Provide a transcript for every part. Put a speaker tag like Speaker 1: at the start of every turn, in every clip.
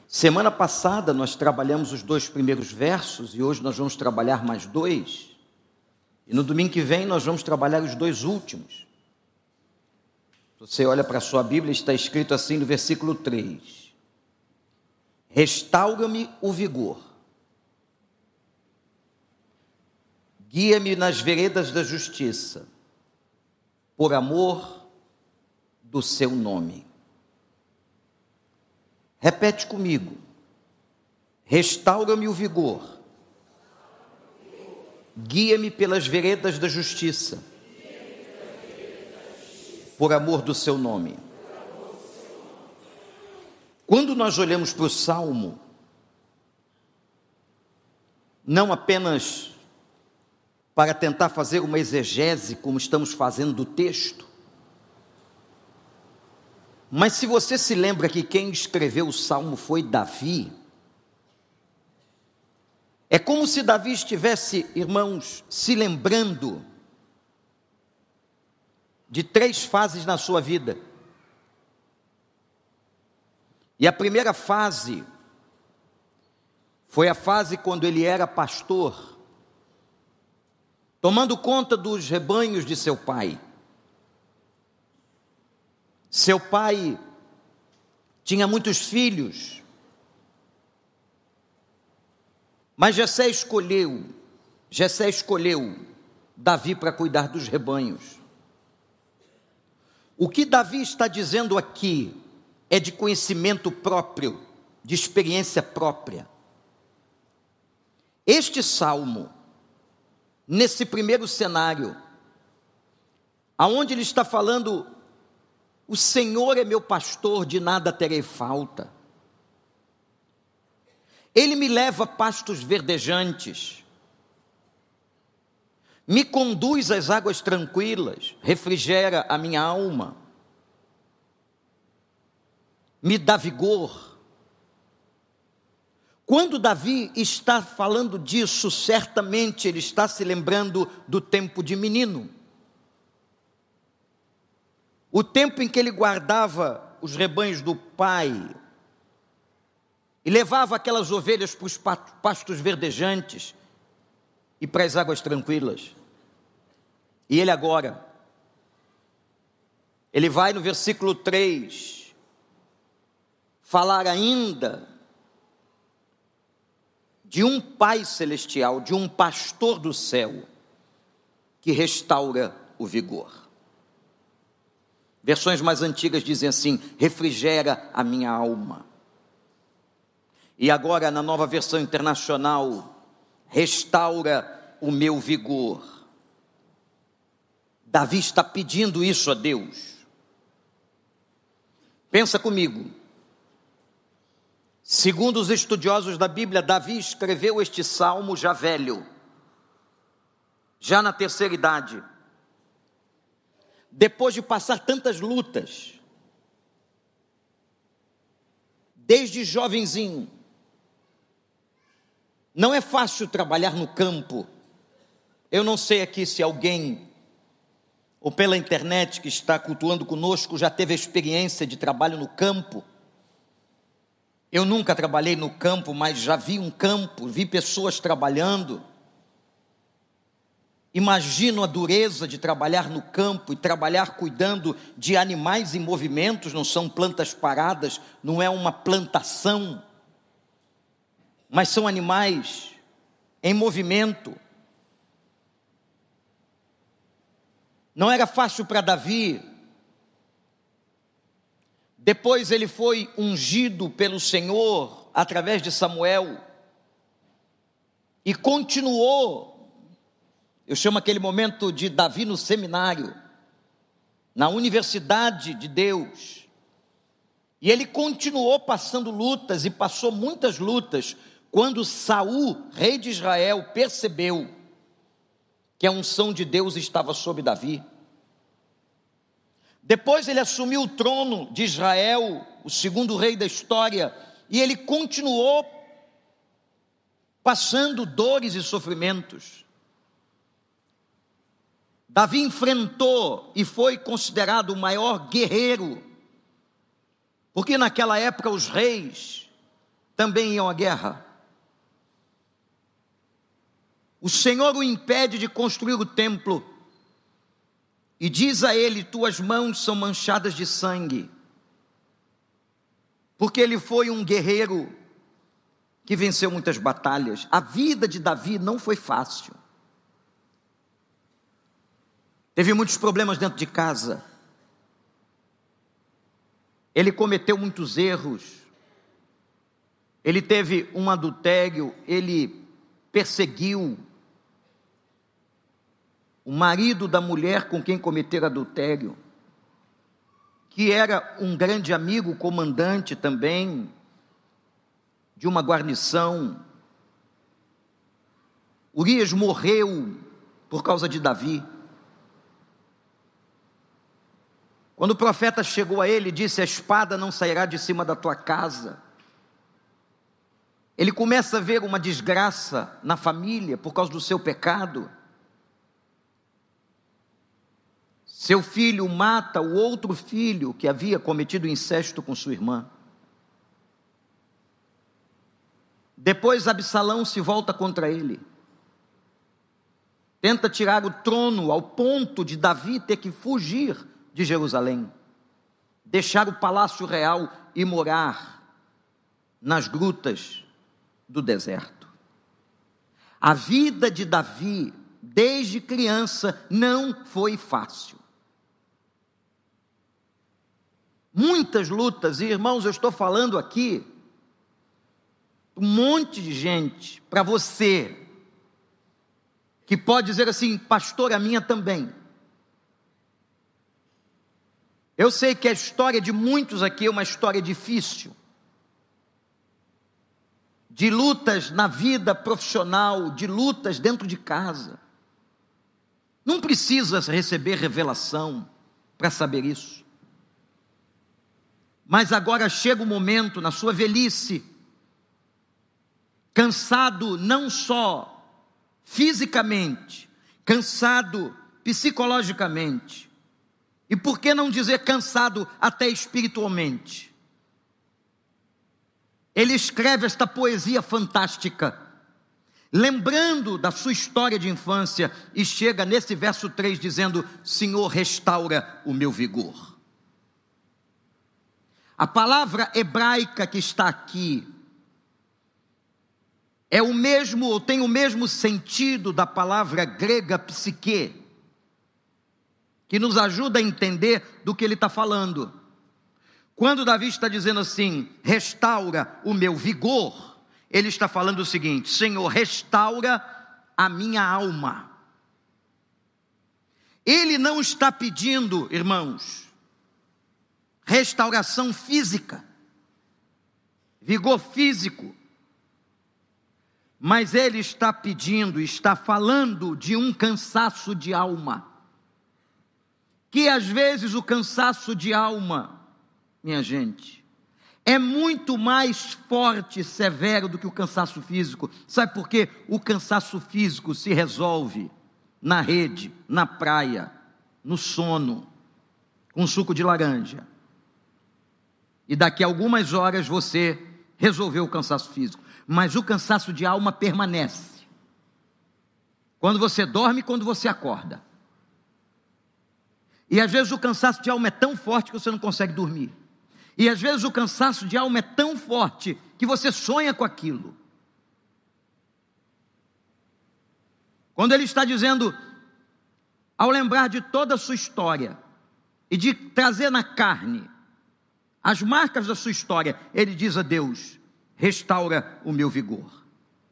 Speaker 1: Semana passada nós trabalhamos os 2 primeiros versos e hoje nós vamos trabalhar mais 2. E no domingo que vem nós vamos trabalhar os 2 últimos. Você olha para a sua Bíblia, está escrito assim no versículo 3: Restaura-me o vigor, guia-me nas veredas da justiça, por amor do seu nome. Repete comigo: restaura-me o vigor, guia-me pelas veredas da justiça, por amor do seu nome. Quando nós olhamos para o Salmo, não apenas para tentar fazer uma exegese, como estamos fazendo do texto, mas se você se lembra que quem escreveu o Salmo foi Davi, é como se Davi estivesse, irmãos, se lembrando de 3 fases na sua vida. E a primeira fase foi a fase quando ele era pastor, tomando conta dos rebanhos de seu pai. Seu pai tinha muitos filhos, mas Jessé escolheu Davi para cuidar dos rebanhos. O que Davi está dizendo aqui é de conhecimento próprio, de experiência própria. Este salmo, nesse primeiro cenário, aonde ele está falando: o Senhor é meu pastor, de nada terei falta. Ele me leva a pastos verdejantes, me conduz às águas tranquilas, refrigera a minha alma, me dá vigor. Quando Davi está falando disso, certamente ele está se lembrando do tempo de menino. O tempo em que ele guardava os rebanhos do pai e levava aquelas ovelhas para os pastos verdejantes e para as águas tranquilas. E ele agora, ele vai no versículo 3 falar ainda de um Pai celestial, de um pastor do céu, que restaura o vigor. Versões mais antigas dizem assim: refrigera a minha alma. E agora, na Nova Versão Internacional, restaura o meu vigor. Davi está pedindo isso a Deus. Pensa comigo. Segundo os estudiosos da Bíblia, Davi escreveu este salmo já velho, já na terceira idade, depois de passar tantas lutas, desde jovenzinho. Não é fácil trabalhar no campo. Eu não sei aqui se alguém, ou pela internet que está cultuando conosco, já teve a experiência de trabalho no campo. Eu nunca trabalhei no campo, mas já vi um campo, vi pessoas trabalhando. Imagino a dureza de trabalhar no campo e trabalhar cuidando de animais em movimentos. Não são plantas paradas, não é uma plantação, mas são animais em movimento. Não era fácil para Davi. Depois ele foi ungido pelo Senhor através de Samuel e continuou. Eu chamo aquele momento de Davi no seminário, na universidade de Deus. E ele continuou passando lutas, e passou muitas lutas, quando Saul, rei de Israel, percebeu que a unção de Deus estava sobre Davi. Depois ele assumiu o trono de Israel, o segundo rei da história, e ele continuou passando dores e sofrimentos. Davi enfrentou e foi considerado o maior guerreiro, porque naquela época os reis também iam à guerra. O Senhor o impede de construir o templo e diz a ele: tuas mãos são manchadas de sangue, porque ele foi um guerreiro que venceu muitas batalhas. A vida de Davi não foi fácil. Teve muitos problemas dentro de casa. Ele cometeu muitos erros. Ele teve um adultério, ele perseguiu o marido da mulher com quem cometera adultério, que era um grande amigo, comandante também de uma guarnição. Urias morreu por causa de Davi. Quando o profeta chegou a ele e disse: a espada não sairá de cima da tua casa, ele começa a ver uma desgraça na família por causa do seu pecado. Seu filho mata o outro filho que havia cometido incesto com sua irmã. Depois Absalão se volta contra ele. Tenta tirar o trono ao ponto de Davi ter que fugir de Jerusalém, deixar o palácio real e morar nas grutas do deserto. A vida de Davi, desde criança, não foi fácil. Muitas lutas, e irmãos, eu estou falando aqui um monte de gente, para você, que pode dizer assim: pastor, a minha também. Eu sei que a história de muitos aqui é uma história difícil, de lutas na vida profissional, de lutas dentro de casa. Não precisa receber revelação para saber isso. Mas agora chega o momento, na sua velhice, cansado não só fisicamente, cansado psicologicamente, e por que não dizer cansado até espiritualmente? Ele escreve esta poesia fantástica, lembrando da sua história de infância, e chega nesse verso 3 dizendo: Senhor, restaura o meu vigor. A palavra hebraica que está aqui é o mesmo, ou tem o mesmo sentido da palavra grega psique, que nos ajuda a entender do que ele está falando. Quando Davi está dizendo assim: restaura o meu vigor, ele está falando o seguinte: Senhor, restaura a minha alma. Ele não está pedindo, irmãos, restauração física, vigor físico, mas ele está pedindo, está falando de um cansaço de alma, que às vezes o cansaço de alma, minha gente, é muito mais forte e severo do que o cansaço físico. Sabe por quê? O cansaço físico se resolve na rede, na praia, no sono, com suco de laranja. E daqui a algumas horas você resolveu o cansaço físico. Mas o cansaço de alma permanece. Quando você dorme e quando você acorda. E às vezes o cansaço de alma é tão forte que você não consegue dormir. E às vezes o cansaço de alma é tão forte que você sonha com aquilo. Quando ele está dizendo, ao lembrar de toda a sua história, e de trazer na carne as marcas da sua história, ele diz a Deus: restaura o meu vigor.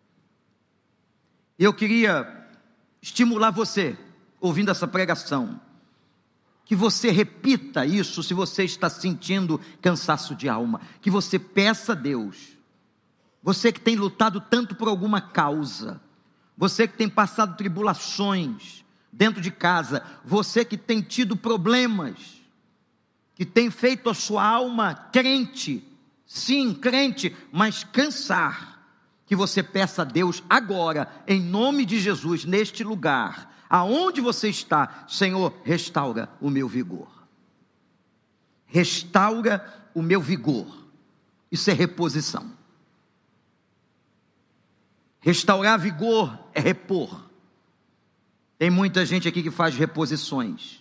Speaker 1: Eu queria estimular você, ouvindo essa pregação, que você repita isso se você está sentindo cansaço de alma, que você peça a Deus, você que tem lutado tanto por alguma causa, você que tem passado tribulações dentro de casa, você que tem tido problemas, que tem feito a sua alma crente, sim, crente, mas cansar, que você peça a Deus agora, em nome de Jesus, neste lugar, aonde você está: Senhor, restaura o meu vigor. Restaura o meu vigor. Isso é reposição. Restaurar vigor é repor. Tem muita gente aqui que faz reposições.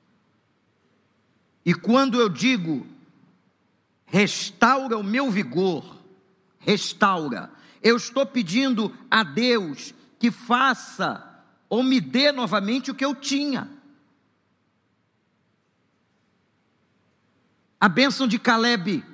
Speaker 1: E quando eu digo restaura o meu vigor, restaura, eu estou pedindo a Deus que faça ou me dê novamente o que eu tinha. A bênção de Caleb.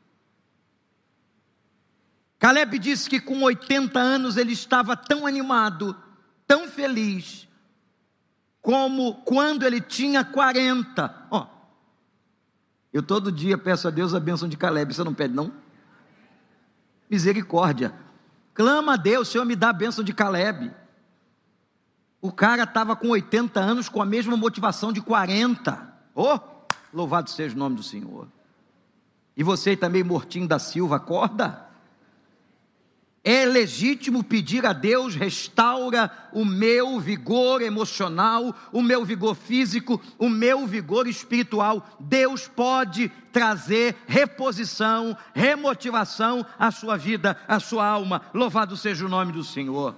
Speaker 1: Caleb disse que com 80 anos ele estava tão animado, tão feliz, como quando ele tinha 40. Eu todo dia peço a Deus a bênção de Caleb. Você não pede, não? Misericórdia. Clama a Deus, Senhor, me dá a bênção de Caleb. O cara estava com 80 anos com a mesma motivação de 40. Louvado seja o nome do Senhor. E você também, mortinho da Silva, acorda? É legítimo pedir a Deus, restaura o meu vigor emocional, o meu vigor físico, o meu vigor espiritual. Deus pode trazer reposição, remotivação à sua vida, à sua alma. Louvado seja o nome do Senhor.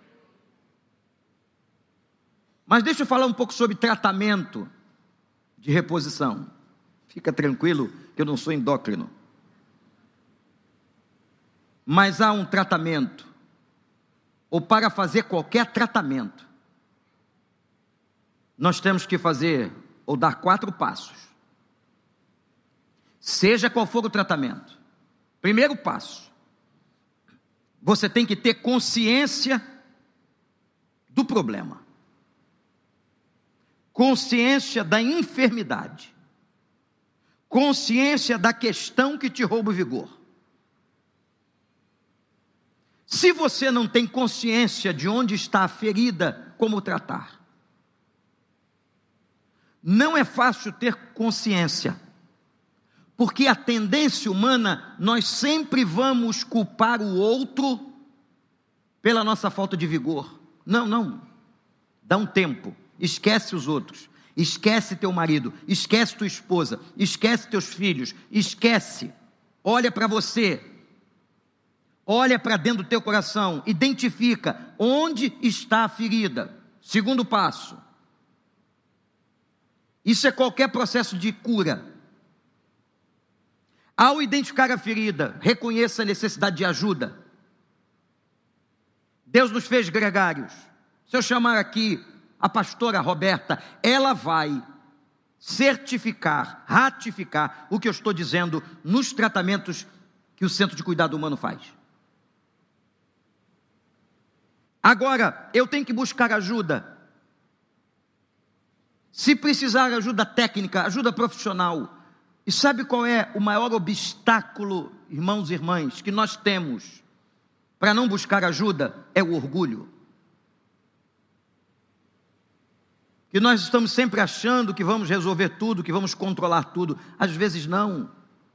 Speaker 1: Mas deixa eu falar um pouco sobre tratamento de reposição. Fica tranquilo que eu não sou endócrino. Mas há um tratamento, ou para fazer qualquer tratamento, nós temos que fazer, ou dar 4 passos. Seja qual for o tratamento. Primeiro passo, você tem que ter consciência do problema. Consciência da enfermidade. Consciência da questão que te rouba o vigor. Se você não tem consciência de onde está a ferida, como tratar? Não é fácil ter consciência, porque a tendência humana, nós sempre vamos culpar o outro pela nossa falta de vigor. Não, dá um tempo, esquece os outros, esquece teu marido, esquece tua esposa, esquece teus filhos, esquece, olha para você. Olha para dentro do teu coração, identifica onde está a ferida. Segundo passo. Isso é qualquer processo de cura. Ao identificar a ferida, reconheça a necessidade de ajuda. Deus nos fez gregários. Se eu chamar aqui a pastora Roberta, ela vai certificar, ratificar o que eu estou dizendo nos tratamentos que o Centro de Cuidado Humano faz. Agora, eu tenho que buscar ajuda. Se precisar ajuda técnica, ajuda profissional. E sabe qual é o maior obstáculo, irmãos e irmãs, que nós temos para não buscar ajuda? É o orgulho. Que nós estamos sempre achando que vamos resolver tudo, que vamos controlar tudo. Às vezes não.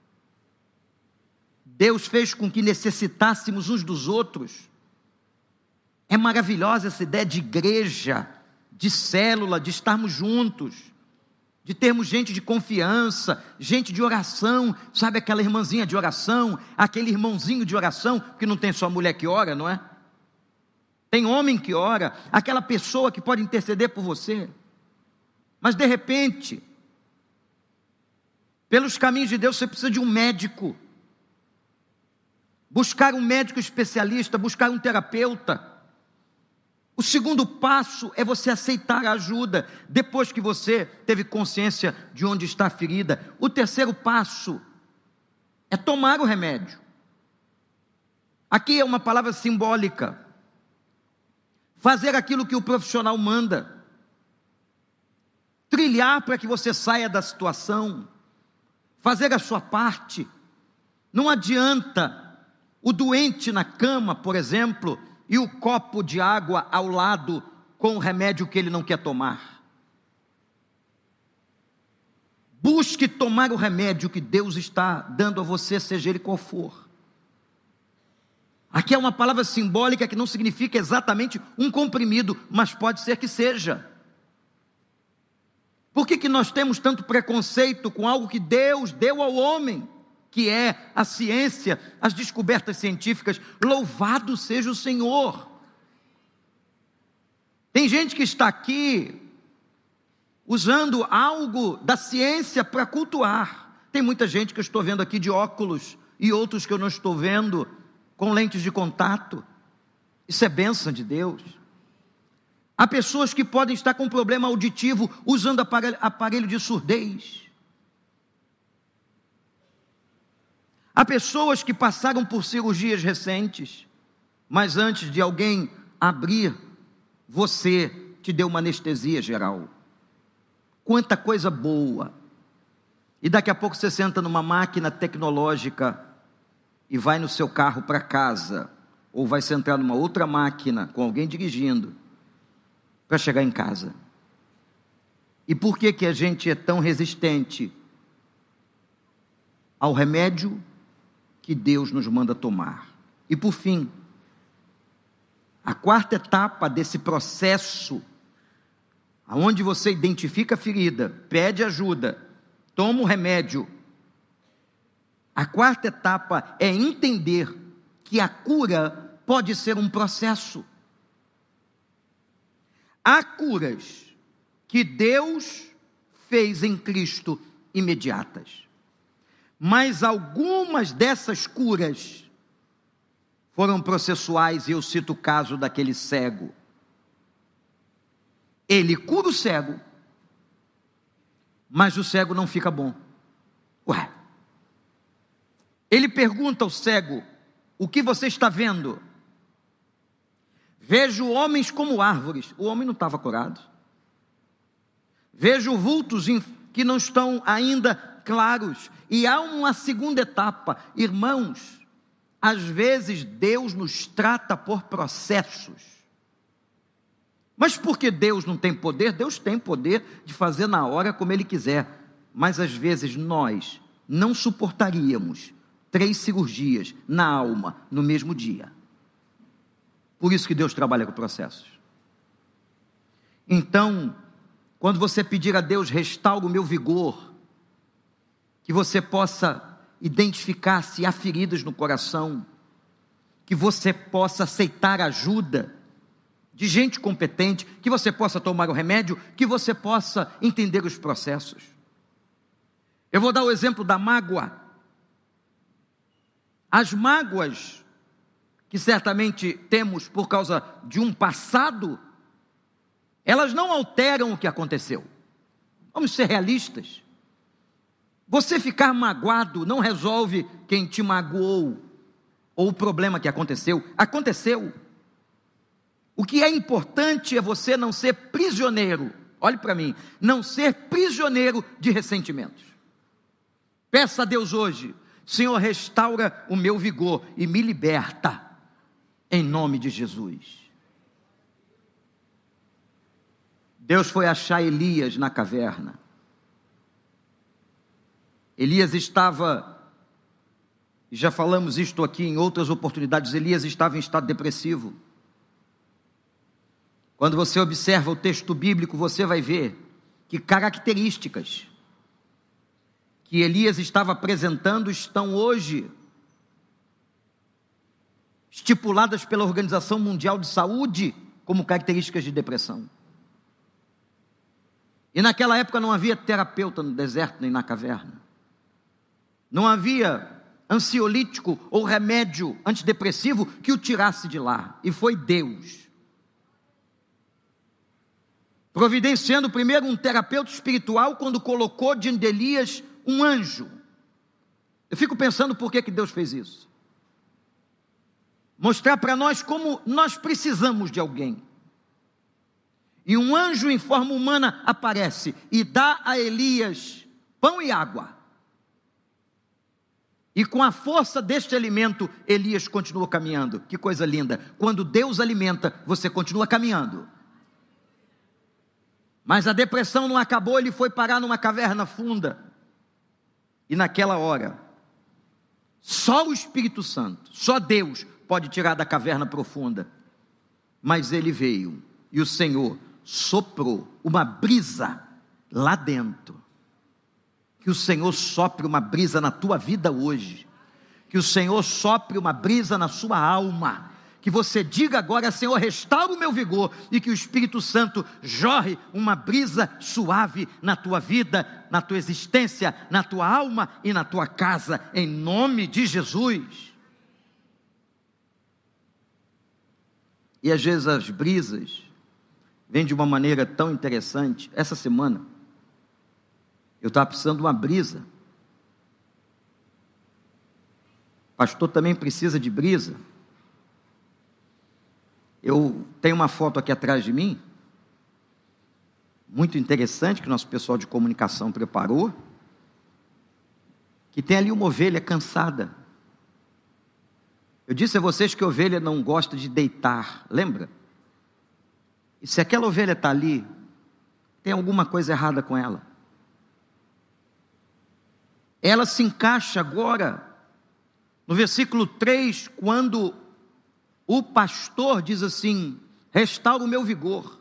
Speaker 1: Deus fez com que necessitássemos uns dos outros. É maravilhosa essa ideia de igreja, de célula, de estarmos juntos, de termos gente de confiança, gente de oração, sabe aquela irmãzinha de oração, aquele irmãozinho de oração, que não tem só mulher que ora, não é? Tem homem que ora, aquela pessoa que pode interceder por você. Mas de repente, pelos caminhos de Deus, você precisa de um médico. Buscar um médico especialista, buscar um terapeuta. O segundo passo é você aceitar a ajuda, depois que você teve consciência de onde está a ferida. O terceiro passo é tomar o remédio. Aqui é uma palavra simbólica. Fazer aquilo que o profissional manda. Trilhar para que você saia da situação. Fazer a sua parte. Não adianta o doente na cama, por exemplo, e o copo de água ao lado com o remédio que ele não quer tomar. Busque tomar o remédio que Deus está dando a você, seja ele qual for. Aqui é uma palavra simbólica que não significa exatamente um comprimido, mas pode ser que seja. Por que nós temos tanto preconceito com algo que Deus deu ao homem? que é a ciência, as descobertas científicas. Louvado seja o Senhor. Tem gente que está aqui usando algo da ciência para cultuar. Tem muita gente que eu estou vendo aqui de óculos e outros que eu não estou vendo com lentes de contato. Isso é bênção de Deus. Há pessoas que podem estar com problema auditivo usando aparelho de surdez. Há pessoas que passaram por cirurgias recentes, mas antes de alguém abrir, você te deu uma anestesia geral. Quanta coisa boa. E daqui a pouco você senta numa máquina tecnológica e vai no seu carro para casa, ou vai sentar numa outra máquina com alguém dirigindo para chegar em casa. E por que a gente é tão resistente ao remédio que Deus nos manda tomar? E por fim, a quarta etapa desse processo, aonde você identifica a ferida, pede ajuda, toma o remédio. A quarta etapa é entender que a cura pode ser um processo. Há curas que Deus fez em Cristo imediatas, mas algumas dessas curas foram processuais, e eu cito o caso daquele cego. Ele cura o cego, mas o cego não fica bom. Ué, ele pergunta ao cego: o que você está vendo? Vejo homens como árvores. O homem não estava curado. Vejo vultos que não estão ainda claros. E há uma segunda etapa. Irmãos, às vezes Deus nos trata por processos. Mas porque Deus não tem poder? Deus tem poder de fazer na hora como Ele quiser. Mas às vezes nós não suportaríamos 3 cirurgias na alma no mesmo dia. Por isso que Deus trabalha com processos. Então, quando você pedir a Deus, restaura o meu vigor, que você possa identificar se há feridas no coração, que você possa aceitar ajuda de gente competente, que você possa tomar o remédio, que você possa entender os processos. Eu vou dar o exemplo da mágoa. As mágoas que certamente temos por causa de um passado, elas não alteram o que aconteceu. Vamos ser realistas. Você ficar magoado não resolve quem te magoou, ou o problema que aconteceu. Aconteceu. O que é importante é você não ser prisioneiro, olhe para mim, não ser prisioneiro de ressentimentos. Peça a Deus hoje: Senhor, restaura o meu vigor e me liberta, em nome de Jesus. Deus foi achar Elias na caverna. Elias estava, já falamos isto aqui em outras oportunidades, Elias estava em estado depressivo. Quando você observa o texto bíblico, você vai ver que características que Elias estava apresentando estão hoje estipuladas pela Organização Mundial de Saúde como características de depressão. E naquela época não havia terapeuta no deserto nem na caverna. Não havia ansiolítico ou remédio antidepressivo que o tirasse de lá. E foi Deus, providenciando primeiro um terapeuta espiritual, quando colocou diante de Elias um anjo. Eu fico pensando por que Deus fez isso. Mostrar para nós como nós precisamos de alguém. E um anjo em forma humana aparece e dá a Elias pão e água. E com a força deste alimento, Elias continua caminhando. Que coisa linda. Quando Deus alimenta, você continua caminhando. Mas a depressão não acabou, ele foi parar numa caverna funda. E naquela hora, só o Espírito Santo, só Deus pode tirar da caverna profunda. Mas ele veio e o Senhor soprou uma brisa lá dentro. Que o Senhor sopre uma brisa na tua vida hoje. Que o Senhor sopre uma brisa na sua alma. Que você diga agora: Senhor, restaura o meu vigor. E que o Espírito Santo jorre uma brisa suave na tua vida, na tua existência, na tua alma e na tua casa, em nome de Jesus. E às vezes as brisas vêm de uma maneira tão interessante. Essa semana eu estava precisando de uma brisa. Pastor também precisa de brisa. Eu tenho uma foto aqui atrás de mim, muito interessante, que o nosso pessoal de comunicação preparou, que tem ali uma ovelha cansada. Eu disse a vocês que a ovelha não gosta de deitar, lembra? E se aquela ovelha está ali, tem alguma coisa errada com ela. Ela se encaixa agora no versículo 3, quando o pastor diz assim: restaura o meu vigor.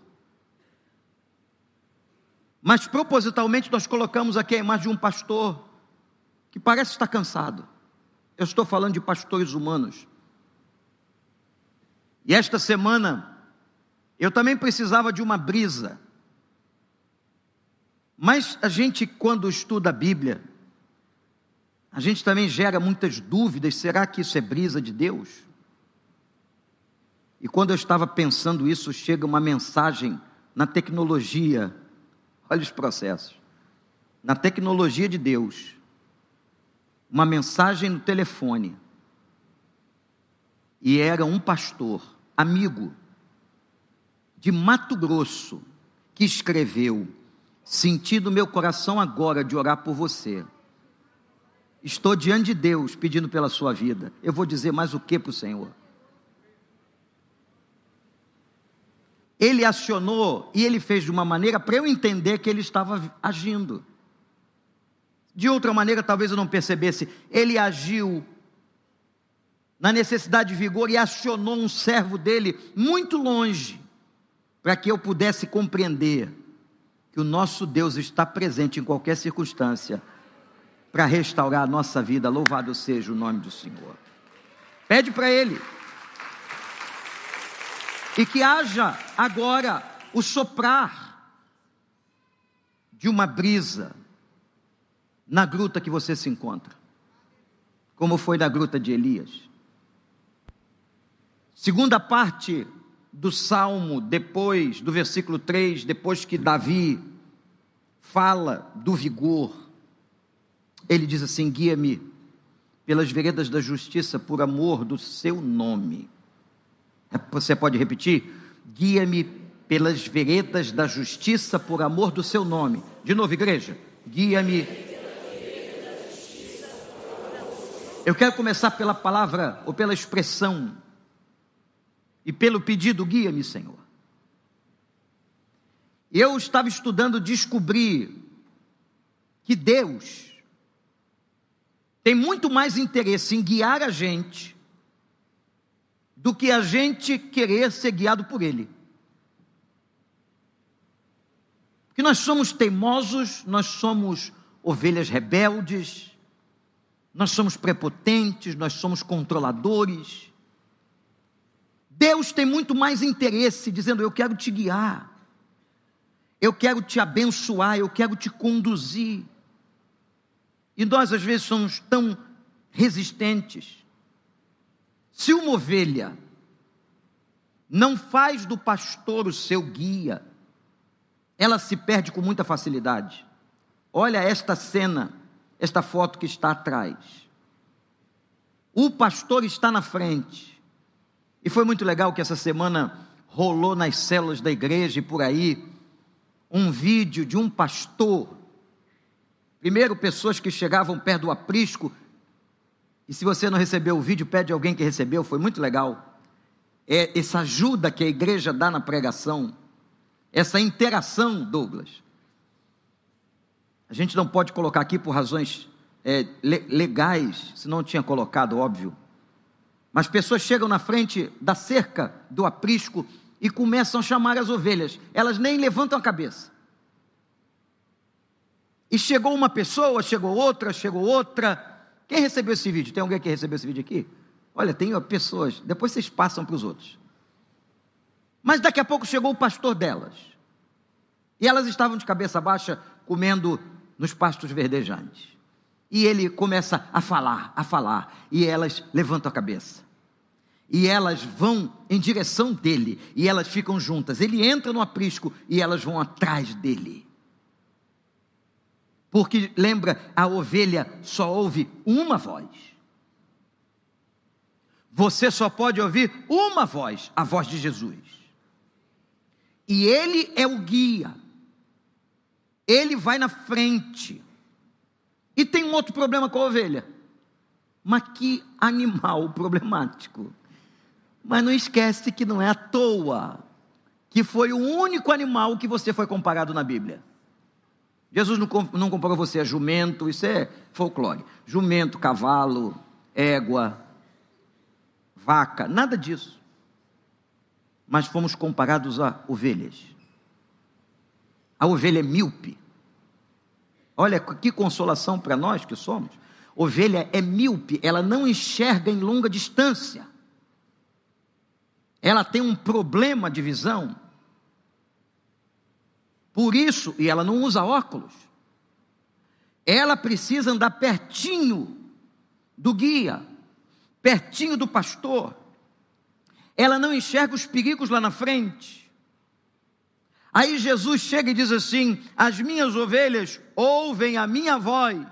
Speaker 1: Mas propositalmente nós colocamos aqui a imagem de um pastor que parece estar cansado. Eu estou falando de pastores humanos. E esta semana eu também precisava de uma brisa. Mas a gente, quando estuda a Bíblia, a gente também gera muitas dúvidas. Será que isso é brisa de Deus? E quando eu estava pensando isso, chega uma mensagem na tecnologia. Olha os processos. Na tecnologia de Deus. Uma mensagem no telefone. E era um pastor, amigo, de Mato Grosso, que escreveu: senti no meu coração agora de orar por você. Estou diante de Deus pedindo pela sua vida. Eu vou dizer mais o que para o Senhor? Ele acionou e ele fez de uma maneira para eu entender que ele estava agindo. De outra maneira, talvez eu não percebesse. Ele agiu na necessidade de vigor e acionou um servo dele muito longe, para que eu pudesse compreender que o nosso Deus está presente em qualquer circunstância, para restaurar a nossa vida. Louvado seja o nome do Senhor. Pede para Ele. E que haja agora o soprar de uma brisa na gruta que você se encontra, como foi na gruta de Elias. Segunda parte do Salmo, depois do versículo 3, depois que Davi fala do vigor, ele diz assim: guia-me pelas veredas da justiça por amor do seu nome. Você pode repetir? Guia-me pelas veredas da justiça por amor do seu nome. De novo, igreja. Guia-me. Eu quero começar pela palavra, ou pela expressão, e pelo pedido: guia-me, Senhor. Eu estava estudando, descobri que Deus tem muito mais interesse em guiar a gente do que a gente querer ser guiado por Ele. Porque nós somos teimosos, nós somos ovelhas rebeldes, nós somos prepotentes, nós somos controladores. Deus tem muito mais interesse, dizendo: eu quero te guiar, eu quero te abençoar, eu quero te conduzir. E nós às vezes somos tão resistentes. Se uma ovelha não faz do pastor o seu guia, ela se perde com muita facilidade. Olha esta cena, esta foto que está atrás. O pastor está na frente. E foi muito legal que essa semana rolou nas células da igreja e por aí um vídeo de um pastor. Primeiro, pessoas que chegavam perto do aprisco. E se você não recebeu o vídeo, pede a alguém que recebeu. Foi muito legal. Essa ajuda que a igreja dá na pregação, essa interação, Douglas. A gente não pode colocar aqui por razões legais, senão eu tinha colocado, óbvio. Mas pessoas chegam na frente da cerca do aprisco e começam a chamar as ovelhas. Elas nem levantam a cabeça. E chegou uma pessoa, chegou outra. Quem recebeu esse vídeo? Tem alguém que recebeu esse vídeo aqui? Olha, tem pessoas, depois vocês passam para os outros. Mas daqui a pouco chegou o pastor delas. E elas estavam de cabeça baixa, comendo nos pastos verdejantes. E ele começa a falar, e elas levantam a cabeça. E elas vão em direção dele, e elas ficam juntas. Ele entra no aprisco, e elas vão atrás dele. Porque, lembra, a ovelha só ouve uma voz. Você só pode ouvir uma voz, a voz de Jesus. E ele é o guia. Ele vai na frente. E tem um outro problema com a ovelha. Mas que animal problemático. Mas não esquece que não é à toa que foi o único animal que você foi comparado na Bíblia. Jesus não comparou você a jumento, isso é folclore. Jumento, cavalo, égua, vaca, nada disso. Mas fomos comparados a ovelhas. A ovelha é míope. Olha que consolação para nós que somos. Ovelha é míope, ela não enxerga em longa distância. Ela tem um problema de visão. Por isso, e ela não usa óculos, ela precisa andar pertinho do guia, pertinho do pastor. Ela não enxerga os perigos lá na frente. Aí Jesus chega e diz assim: as minhas ovelhas ouvem a minha voz,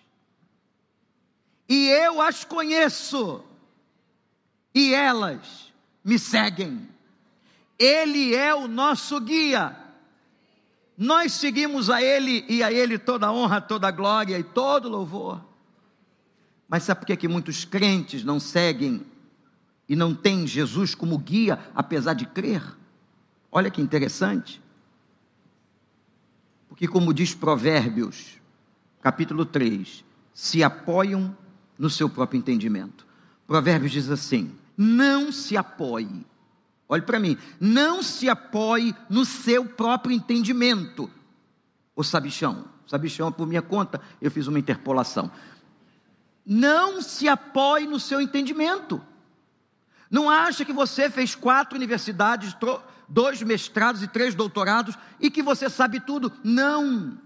Speaker 1: e eu as conheço, e elas me seguem. Ele é o nosso guia. Nós seguimos a Ele, e a Ele toda a honra, toda a glória e todo louvor. Mas sabe por que muitos crentes não seguem e não têm Jesus como guia, apesar de crer? Olha que interessante. Porque, como diz Provérbios, capítulo 3, se apoiam no seu próprio entendimento. Provérbios diz assim: não se apoie. Olhe para mim, não se apoie no seu próprio entendimento. O sabichão por minha conta, eu fiz uma interpolação. Não se apoie no seu entendimento. Não acha que você fez 4 universidades, 2 mestrados e 3 doutorados, e que você sabe tudo. Não.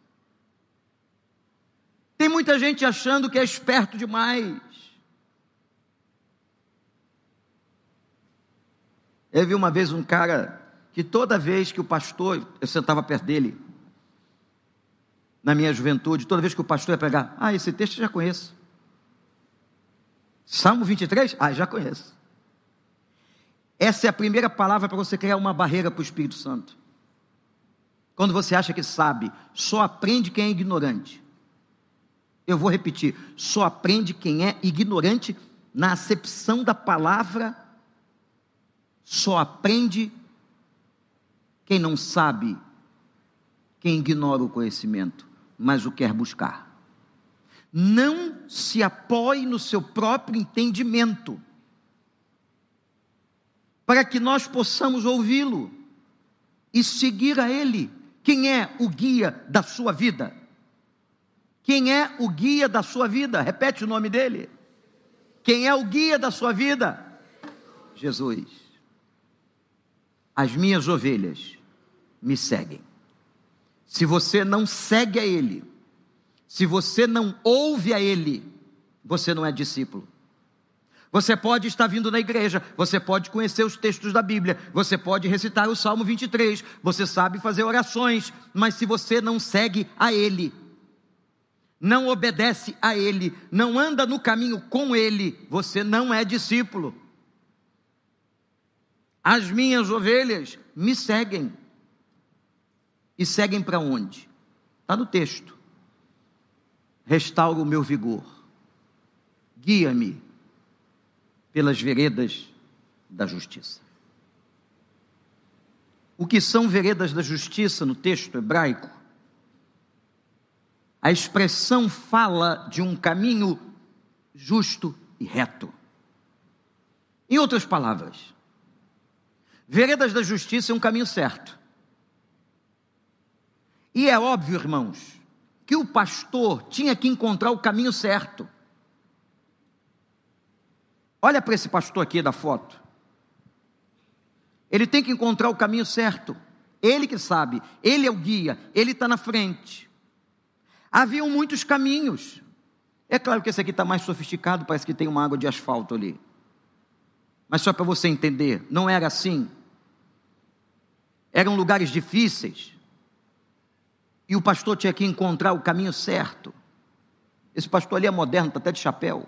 Speaker 1: Tem muita gente achando que é esperto demais. Eu vi uma vez um cara que toda vez que o pastor, eu sentava perto dele, na minha juventude, toda vez que o pastor ia pregar, esse texto eu já conheço. Salmo 23? Já conheço. Essa é a primeira palavra para você criar uma barreira para o Espírito Santo. Quando você acha que sabe, só aprende quem é ignorante. Eu vou repetir, só aprende quem é ignorante na acepção da palavra. Só aprende quem não sabe, quem ignora o conhecimento, mas o quer buscar. Não se apoie no seu próprio entendimento, para que nós possamos ouvi-lo e seguir a Ele. Quem é o guia da sua vida? Quem é o guia da sua vida? Repete o nome dele. Quem é o guia da sua vida? Jesus. As minhas ovelhas me seguem. Se você não segue a Ele, se você não ouve a Ele, você não é discípulo. Você pode estar vindo na igreja, você pode conhecer os textos da Bíblia, você pode recitar o Salmo 23, você sabe fazer orações, mas se você não segue a Ele, não obedece a Ele, não anda no caminho com Ele, você não é discípulo. As minhas ovelhas me seguem. E seguem para onde? Está no texto. Restaura o meu vigor. Guia-me pelas veredas da justiça. O que são veredas da justiça no texto hebraico? A expressão fala de um caminho justo e reto. Em outras palavras, veredas da justiça é um caminho certo. E é óbvio, irmãos, que o pastor tinha que encontrar o caminho certo. Olha para esse pastor aqui da foto. Ele tem que encontrar o caminho certo. Ele que sabe, ele é o guia, ele está na frente. Haviam muitos caminhos. É claro que esse aqui está mais sofisticado, parece que tem uma água de asfalto ali. Mas só para você entender, não era assim. Eram lugares difíceis. E o pastor tinha que encontrar o caminho certo. Esse pastor ali é moderno, está até de chapéu.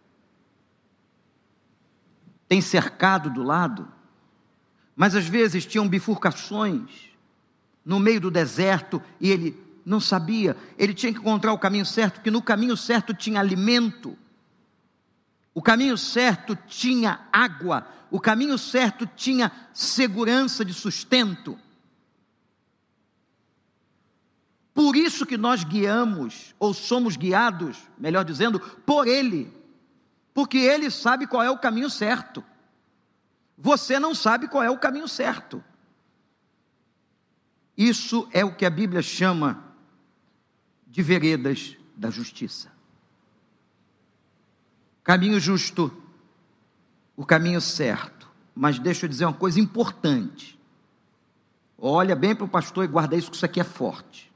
Speaker 1: Tem cercado do lado. Mas às vezes tinham bifurcações no meio do deserto e ele não sabia. Ele tinha que encontrar o caminho certo, porque no caminho certo tinha alimento. O caminho certo tinha água. O caminho certo tinha segurança de sustento. Por isso que nós guiamos, ou somos guiados, melhor dizendo, por Ele. Porque Ele sabe qual é o caminho certo. Você não sabe qual é o caminho certo. Isso é o que a Bíblia chama de veredas da justiça. Caminho justo, o caminho certo. Mas deixa eu dizer uma coisa importante. Olha bem para o pastor e guarda isso, que isso aqui é forte.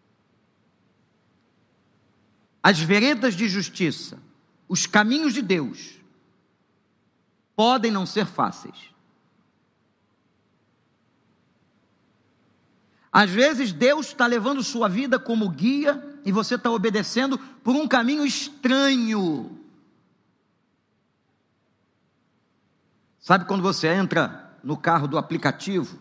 Speaker 1: As veredas de justiça, os caminhos de Deus, podem não ser fáceis. Às vezes Deus está levando sua vida como guia e você está obedecendo por um caminho estranho. Sabe quando você entra no carro do aplicativo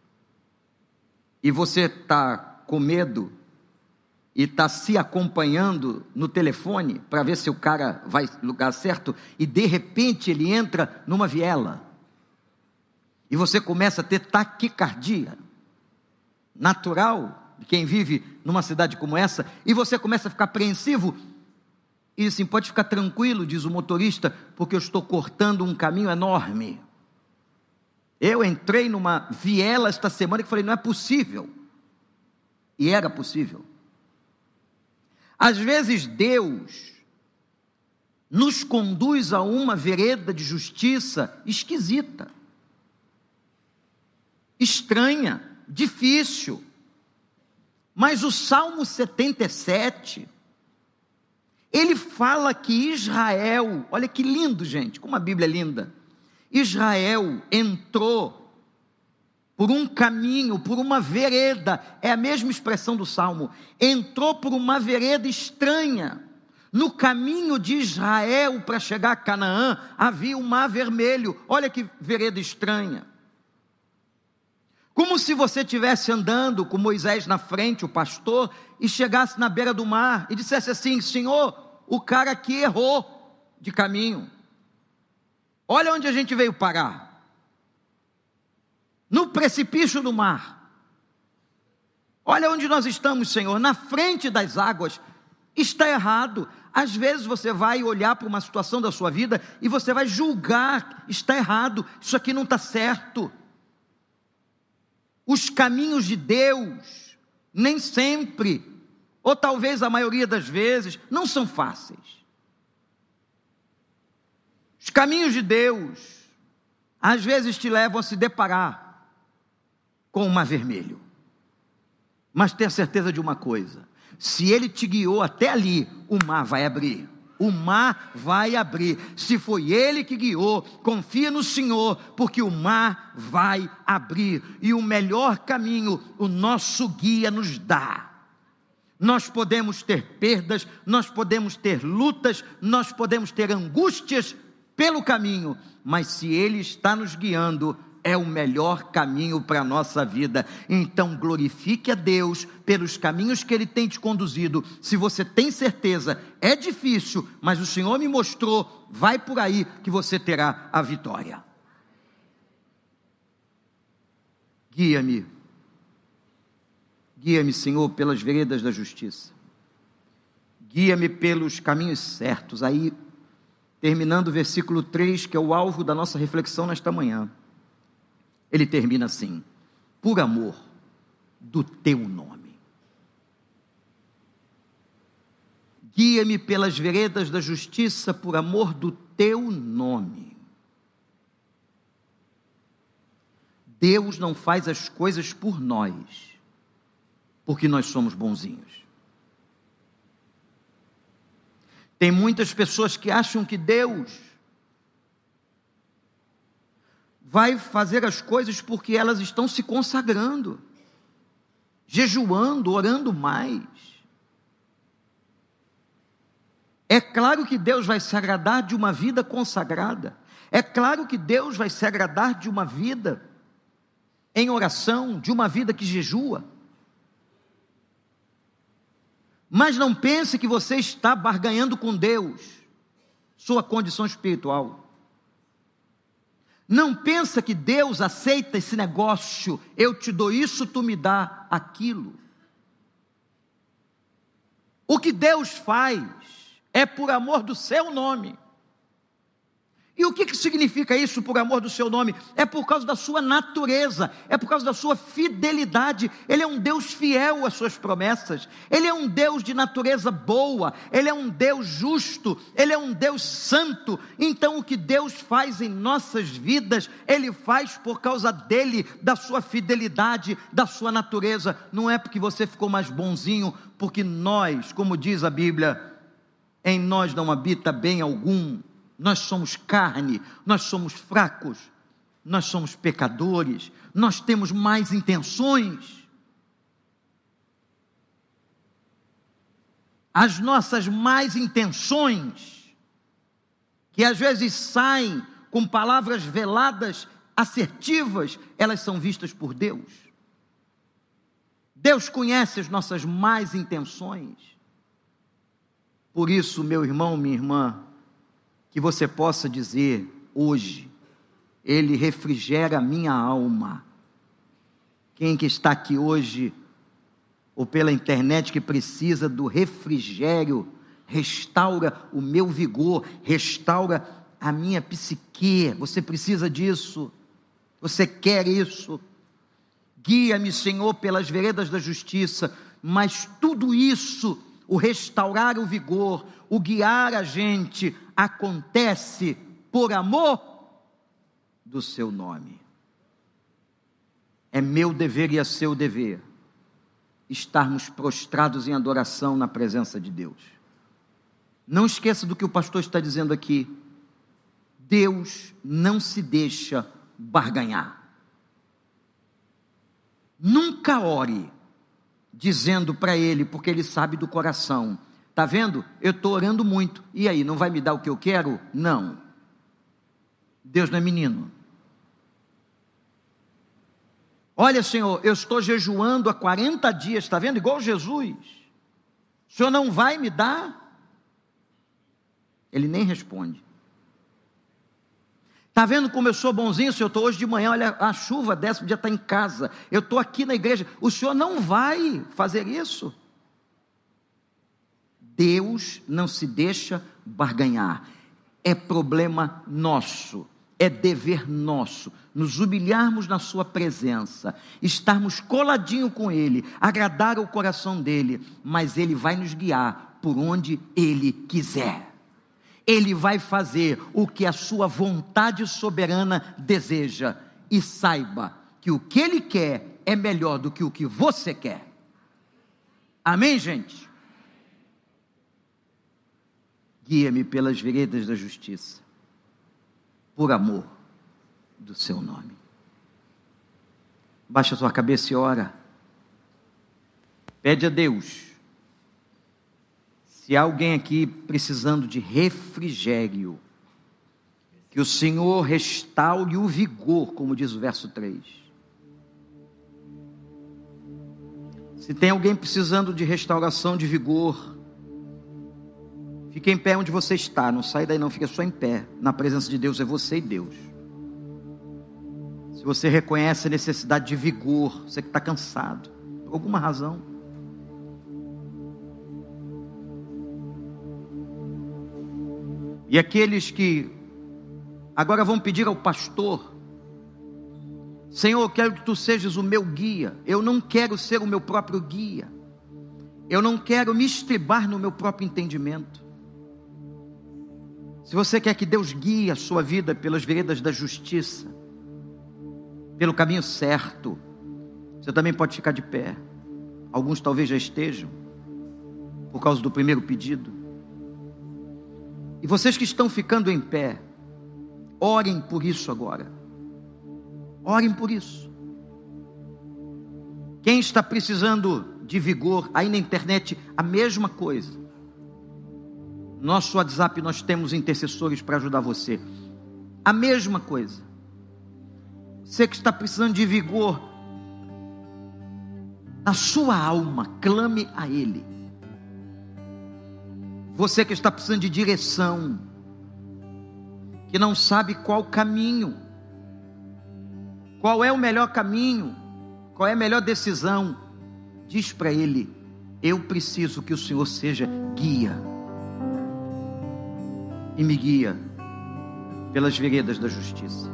Speaker 1: e você está com medo e está se acompanhando no telefone para ver se o cara vai no lugar certo e de repente ele entra numa viela e você começa a ter taquicardia natural de quem vive numa cidade como essa, e você começa a ficar apreensivo e assim, pode ficar tranquilo, diz o motorista, porque eu estou cortando um caminho enorme. Eu entrei numa viela esta semana que falei, não é possível, e era possível. Às vezes Deus nos conduz a uma vereda de justiça esquisita, estranha, difícil. Mas o Salmo 77, ele fala que Israel, olha que lindo, gente, como a Bíblia é linda. Israel entrou por um caminho, por uma vereda, é a mesma expressão do Salmo, entrou por uma vereda estranha. No caminho de Israel para chegar a Canaã, havia um mar vermelho. Olha que vereda estranha. Como se você estivesse andando com Moisés na frente, o pastor, e chegasse na beira do mar e dissesse assim, Senhor, o cara aqui errou de caminho. Olha onde a gente veio parar. No precipício do mar. Olha onde nós estamos, Senhor, na frente das águas. Está errado. Às vezes você vai olhar para uma situação da sua vida e você vai julgar, está errado, isso aqui não está certo. Os caminhos de Deus, nem sempre, ou talvez a maioria das vezes, não são fáceis. Os caminhos de Deus, às vezes te levam a se deparar com o mar vermelho. Mas tenha certeza de uma coisa, se Ele te guiou até ali, o mar vai abrir. O mar vai abrir. Se foi Ele que guiou, confia no Senhor, porque o mar vai abrir. E o melhor caminho, o nosso guia nos dá. Nós podemos ter perdas, nós podemos ter lutas, nós podemos ter angústias pelo caminho, mas se Ele está nos guiando, é o melhor caminho para a nossa vida. Então glorifique a Deus pelos caminhos que Ele tem te conduzido. Se você tem certeza, é difícil, mas o Senhor me mostrou, vai por aí que você terá a vitória. Guia-me, Senhor, pelas veredas da justiça. Guia-me pelos caminhos certos. Aí, terminando o versículo 3, que é o alvo da nossa reflexão nesta manhã. Ele termina assim, por amor do teu nome. Guia-me pelas veredas da justiça por amor do teu nome. Deus não faz as coisas por nós, porque nós somos bonzinhos. Tem muitas pessoas que acham que Deus vai fazer as coisas porque elas estão se consagrando, jejuando, orando mais. É claro que Deus vai se agradar de uma vida consagrada. É claro que Deus vai se agradar de uma vida em oração, de uma vida que jejua. Mas não pense que você está barganhando com Deus sua condição espiritual. Não pensa que Deus aceita esse negócio, eu te dou isso, tu me dá aquilo. O que Deus faz é por amor do seu nome. E o que significa isso, por amor do seu nome? É por causa da sua natureza, é por causa da sua fidelidade. Ele é um Deus fiel às suas promessas, Ele é um Deus de natureza boa, Ele é um Deus justo, Ele é um Deus santo. Então o que Deus faz em nossas vidas, Ele faz por causa dEle, da sua fidelidade, da sua natureza. Não é porque você ficou mais bonzinho, porque nós, como diz a Bíblia, em nós não habita bem algum. Nós somos carne, nós somos fracos, nós somos pecadores, nós temos más intenções. As nossas más intenções, que às vezes saem com palavras veladas, assertivas, elas são vistas por Deus. Deus conhece as nossas más intenções. Por isso, meu irmão, minha irmã, que você possa dizer hoje, Ele refrigera a minha alma. Quem que está aqui hoje, ou pela internet, que precisa do refrigério, restaura o meu vigor, restaura a minha psique. Você precisa disso, você quer isso. Guia-me, Senhor, pelas veredas da justiça. Mas tudo isso, o restaurar o vigor, o guiar a gente, acontece por amor do seu nome. É meu dever e é seu dever estarmos prostrados em adoração na presença de Deus. Não esqueça do que o pastor está dizendo aqui. Deus não se deixa barganhar. Nunca ore dizendo para Ele, porque Ele sabe do coração: está vendo? Eu estou orando muito, e aí, não vai me dar o que eu quero? Não. Deus não é menino. Olha, Senhor, eu estou jejuando há 40 dias, está vendo? Igual Jesus. O Senhor não vai me dar? Ele nem responde. Está vendo como eu sou bonzinho, Senhor? Eu estou hoje de manhã, olha, a chuva desce, podia estar em casa. Eu estou aqui na igreja. O Senhor não vai fazer isso? Deus não se deixa barganhar. É problema nosso, é dever nosso, nos humilharmos na sua presença, estarmos coladinho com Ele, agradar o coração dEle, mas Ele vai nos guiar por onde Ele quiser. Ele vai fazer o que a sua vontade soberana deseja, e saiba que o que Ele quer é melhor do que o que você quer. Amém, gente? Guia-me pelas veredas da justiça, por amor do seu nome. Baixa a sua cabeça e ora. Pede a Deus. Se há alguém aqui precisando de refrigério, que o Senhor restaure o vigor, como diz o verso 3. Se tem alguém precisando de restauração de vigor, fique em pé onde você está, não sai daí não, fica só em pé. Na presença de Deus é você e Deus. Se você reconhece a necessidade de vigor, você que está cansado, por alguma razão, e aqueles que agora vão pedir ao pastor: Senhor, eu quero que Tu sejas o meu guia, eu não quero ser o meu próprio guia, Eu não quero me estribar no meu próprio entendimento. Se você quer que Deus guie a sua vida pelas veredas da justiça, pelo caminho certo, você também pode ficar de pé. Alguns talvez já estejam, por causa do primeiro pedido. E vocês que estão ficando em pé, orem por isso agora. Orem por isso. Quem está precisando de vigor, aí na internet, a mesma coisa. Nosso WhatsApp, nós temos intercessores para ajudar você. A mesma coisa. Você que está precisando de vigor na sua alma, clame a Ele. Você que está precisando de direção, que não sabe qual caminho, qual é o melhor caminho, qual é a melhor decisão, diz para Ele: eu preciso que o Senhor seja guia, e me guia pelas veredas da justiça.